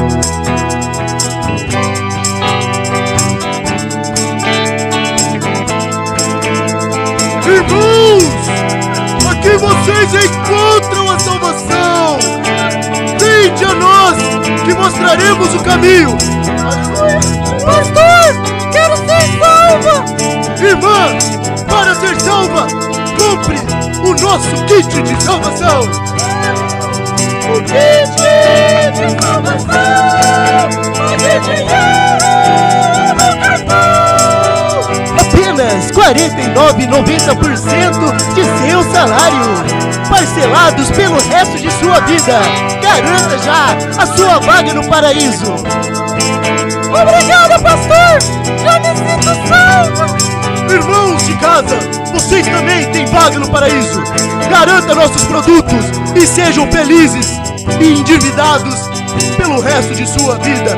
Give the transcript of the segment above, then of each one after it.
Irmãos, aqui vocês encontram a salvação. Vinde a nós, que mostraremos o caminho. Pastor, quero ser salva. Irmã, para ser salva, compre o nosso kit de salvação. O kit de salvação, pague dinheiro no cartão. Apenas R$ 49,90% de seu salário, parcelados pelo resto de sua vida. Garanta já a sua vaga no paraíso. Obrigada, pastor, já me sinto salva. Irmãos de casa, vocês também têm vaga no paraíso. Garanta nossos produtos e sejam felizes e endividados pelo resto de sua vida.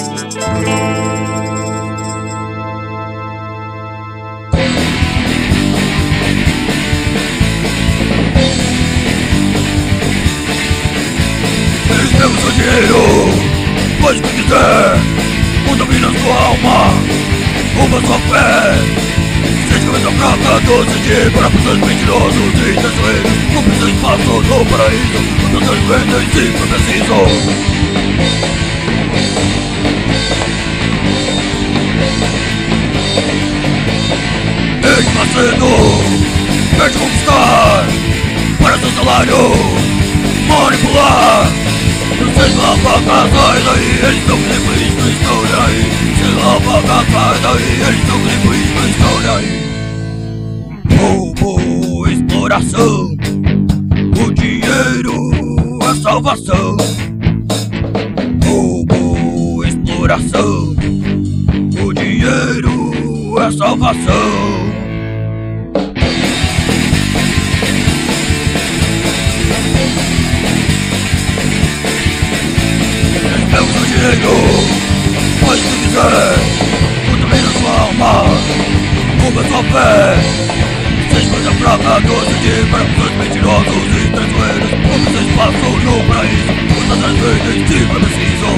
Temos o dinheiro, faz o que quiser, contamina sua alma, rouba sua fé. Seja cabeça fraca, doce de para pessoas mentirosas e traiçoeiros. Não precisa espaço no paraíso, quando seus vendem se for preciso. Desde mais cedo, quer te conquistar para seu salário, manipular. Vocês vão pagar, sai daí, eles estão livres, não estão aí. Vocês vão pagar, sai daí, eles estão livres, não estão aí. Roubo, exploração, o dinheiro é salvação. Roubo, exploração, o dinheiro é salvação. Temos o dinheiro, faz o que quiser, contamina sua alma, rouba sua fé. Seja coisa fraca, doce de para pessoas mentirosos e traiçoeiros. Não precisa espaço no paraíso, quantas as vezes se for preciso.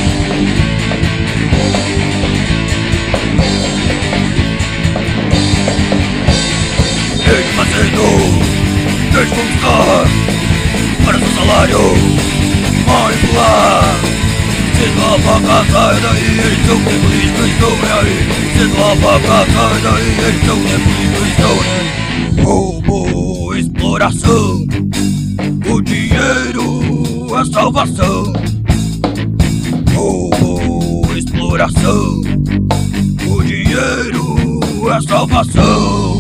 Desde mais cedo, deixe conquistar para seu salário, manipular. Se tua vaca sai daí, eles estão nem por isso estão aí. Se tua vaca sai daí, eles estão nem por isso estão aí. Roubo, exploração, o dinheiro é salvação. Roubo, exploração, o dinheiro é salvação.